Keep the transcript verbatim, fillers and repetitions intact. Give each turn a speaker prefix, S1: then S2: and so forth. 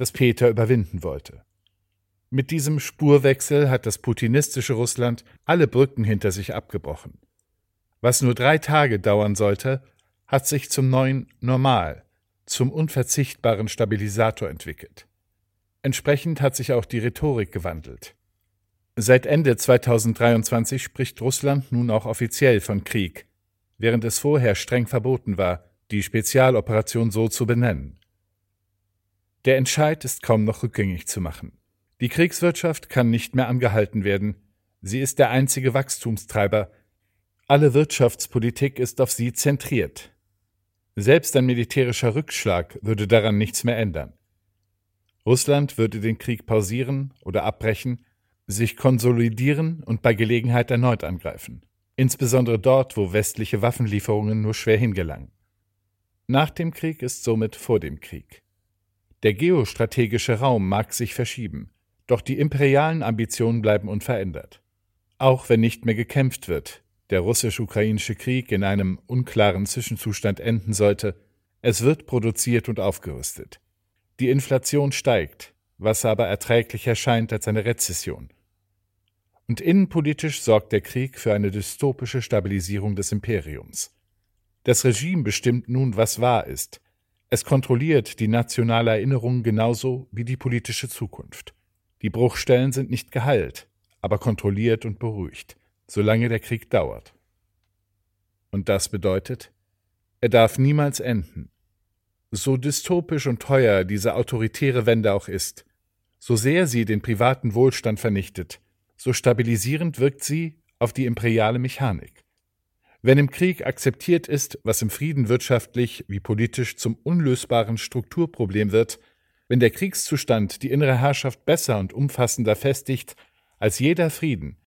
S1: das Peter überwinden wollte. Mit diesem Spurwechsel hat das putinistische Russland alle Brücken hinter sich abgebrochen. Was nur drei Tage dauern sollte, hat sich zum neuen Normal, zum unverzichtbaren Stabilisator entwickelt. Entsprechend hat sich auch die Rhetorik gewandelt. Seit Ende zweitausenddreiundzwanzig spricht Russland nun auch offiziell von Krieg, während es vorher streng verboten war, die Spezialoperation so zu benennen. Der Entscheid ist kaum noch rückgängig zu machen. Die Kriegswirtschaft kann nicht mehr angehalten werden. Sie ist der einzige Wachstumstreiber. Alle Wirtschaftspolitik ist auf sie zentriert. Selbst ein militärischer Rückschlag würde daran nichts mehr ändern. Russland würde den Krieg pausieren oder abbrechen, sich konsolidieren und bei Gelegenheit erneut angreifen. Insbesondere dort, wo westliche Waffenlieferungen nur schwer hingelangen. Nach dem Krieg ist somit vor dem Krieg. Der geostrategische Raum mag sich verschieben, doch die imperialen Ambitionen bleiben unverändert. Auch wenn nicht mehr gekämpft wird, der russisch-ukrainische Krieg in einem unklaren Zwischenzustand enden sollte, es wird produziert und aufgerüstet. Die Inflation steigt, was aber erträglich erscheint als eine Rezession. Und innenpolitisch sorgt der Krieg für eine dystopische Stabilisierung des Imperiums. Das Regime bestimmt nun, was wahr ist. Es kontrolliert die nationale Erinnerung genauso wie die politische Zukunft. Die Bruchstellen sind nicht geheilt, aber kontrolliert und beruhigt, solange der Krieg dauert. Und das bedeutet, er darf niemals enden. So dystopisch und teuer diese autoritäre Wende auch ist, so sehr sie den privaten Wohlstand vernichtet, so stabilisierend wirkt sie auf die imperiale Mechanik. Wenn im Krieg akzeptiert ist, was im Frieden wirtschaftlich wie politisch zum unlösbaren Strukturproblem wird, wenn der Kriegszustand die innere Herrschaft besser und umfassender festigt als jeder Frieden,